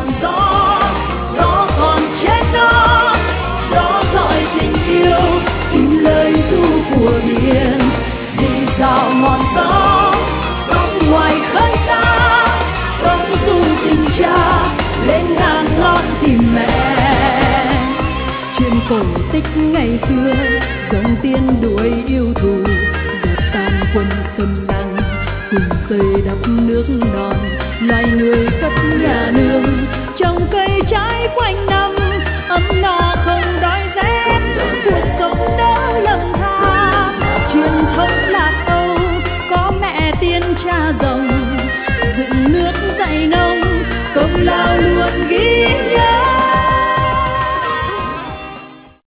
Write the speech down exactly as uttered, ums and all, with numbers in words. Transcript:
còn gió, gió còn chết đó, gió gọi tình yêu tìm lời ru của biển. Vì sao ngọn gió sóng ngoài khơi xa, sóng ru tình cha lên ngang lon tìm mẹ. Chuyện cổ tích ngày xưa dòng tiên đuổi yêu thù, dập tan quân xâm lăng cùng xây đắp nước non. Loài người cất nhà nương trồng cây trái quanh năm, ấm no không đói